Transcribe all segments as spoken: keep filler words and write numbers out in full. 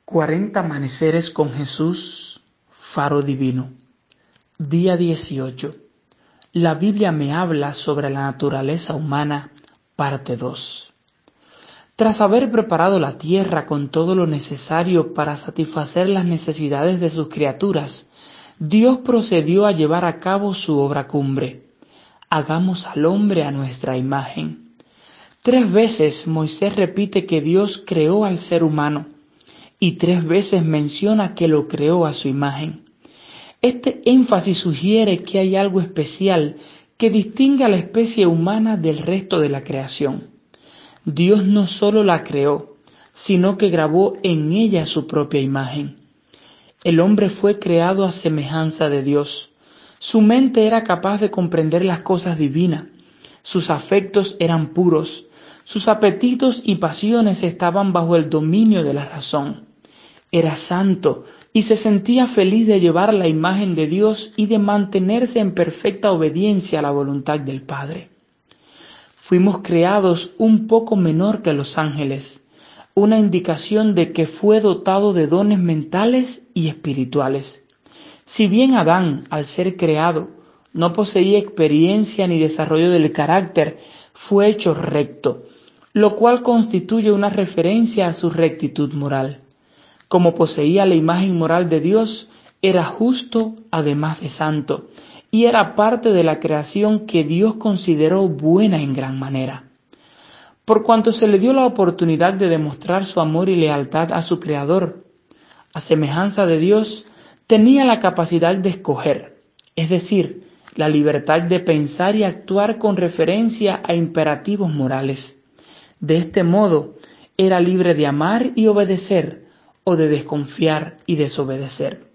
cuarenta amaneceres con Jesús, faro divino. Día dieciocho. La Biblia me habla sobre la naturaleza humana, parte dos. Tras haber preparado la tierra con todo lo necesario para satisfacer las necesidades de sus criaturas, Dios procedió a llevar a cabo su obra cumbre. Hagamos al hombre a nuestra imagen. Tres veces Moisés repite que Dios creó al ser humano y tres veces menciona que lo creó a su imagen. Este énfasis sugiere que hay algo especial que distingue a la especie humana del resto de la creación. Dios no solo la creó, sino que grabó en ella su propia imagen. El hombre fue creado a semejanza de Dios. Su mente era capaz de comprender las cosas divinas. Sus afectos eran puros. Sus apetitos y pasiones estaban bajo el dominio de la razón. Era santo y se sentía feliz de llevar la imagen de Dios y de mantenerse en perfecta obediencia a la voluntad del Padre. Fuimos creados un poco menor que los ángeles, una indicación de que fue dotado de dones mentales y espirituales. Si bien Adán, al ser creado, no poseía experiencia ni desarrollo del carácter, fue hecho recto, lo cual constituye una referencia a su rectitud moral. Como poseía la imagen moral de Dios, era justo además de santo, y era parte de la creación que Dios consideró buena en gran manera. Por cuanto se le dio la oportunidad de demostrar su amor y lealtad a su Creador, a semejanza de Dios, tenía la capacidad de escoger, es decir, la libertad de pensar y actuar con referencia a imperativos morales. De este modo, era libre de amar y obedecer, o de desconfiar y desobedecer.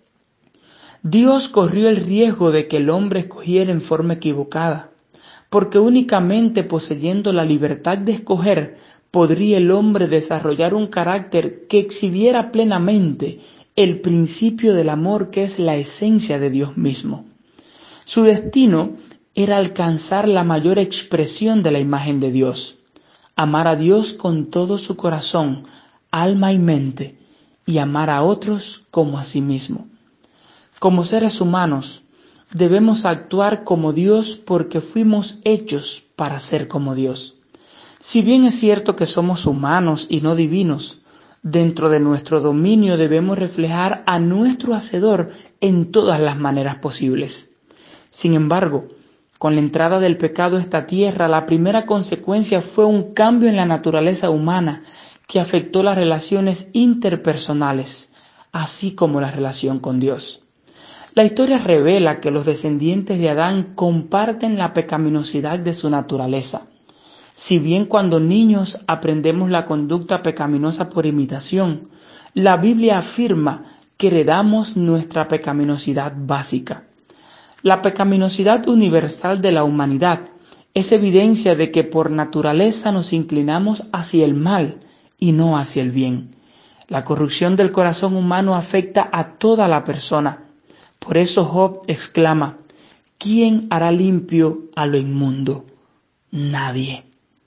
Dios corrió el riesgo de que el hombre escogiera en forma equivocada, porque únicamente poseyendo la libertad de escoger podría el hombre desarrollar un carácter que exhibiera plenamente el principio del amor que es la esencia de Dios mismo. Su destino era alcanzar la mayor expresión de la imagen de Dios, amar a Dios con todo su corazón, alma y mente, y amar a otros como a sí mismo. Como seres humanos, debemos actuar como Dios porque fuimos hechos para ser como Dios. Si bien es cierto que somos humanos y no divinos, dentro de nuestro dominio debemos reflejar a nuestro Hacedor en todas las maneras posibles. Sin embargo, con la entrada del pecado a esta tierra, la primera consecuencia fue un cambio en la naturaleza humana que afectó las relaciones interpersonales, así como la relación con Dios. La historia revela que los descendientes de Adán comparten la pecaminosidad de su naturaleza. Si bien cuando niños aprendemos la conducta pecaminosa por imitación, la Biblia afirma que heredamos nuestra pecaminosidad básica. La pecaminosidad universal de la humanidad es evidencia de que por naturaleza nos inclinamos hacia el mal y no hacia el bien. La corrupción del corazón humano afecta a toda la persona. Por eso Job exclama: ¿quién hará limpio a lo inmundo? Nadie.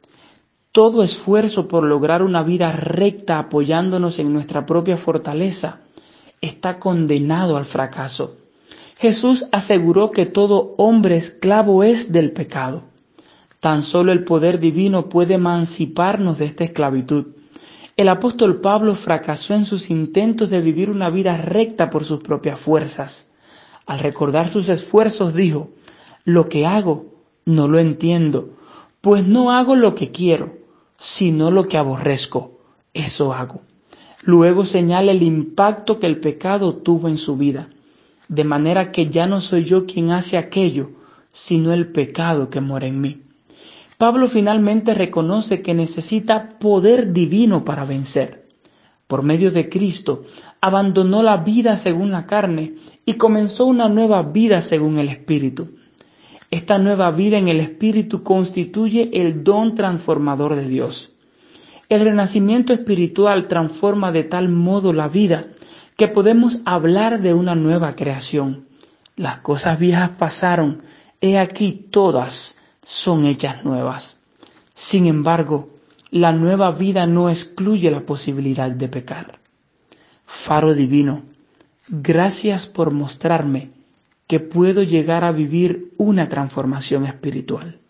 Todo esfuerzo por lograr una vida recta apoyándonos en nuestra propia fortaleza está condenado al fracaso. Jesús aseguró que todo hombre esclavo es del pecado. Tan solo el poder divino puede emanciparnos de esta esclavitud. El apóstol Pablo fracasó en sus intentos de vivir una vida recta por sus propias fuerzas. Al recordar sus esfuerzos dijo: lo que hago no lo entiendo, pues no hago lo que quiero, sino lo que aborrezco, eso hago. Luego señala el impacto que el pecado tuvo en su vida, de manera que ya no soy yo quien hace aquello, sino el pecado que mora en mí. Pablo finalmente reconoce que necesita poder divino para vencer. Por medio de Cristo, abandonó la vida según la carne y comenzó una nueva vida según el Espíritu. Esta nueva vida en el Espíritu constituye el don transformador de Dios. El renacimiento espiritual transforma de tal modo la vida que podemos hablar de una nueva creación. Las cosas viejas pasaron, he aquí todas son hechas nuevas. Sin embargo, la nueva vida no excluye la posibilidad de pecar. Faro divino, gracias por mostrarme que puedo llegar a vivir una transformación espiritual.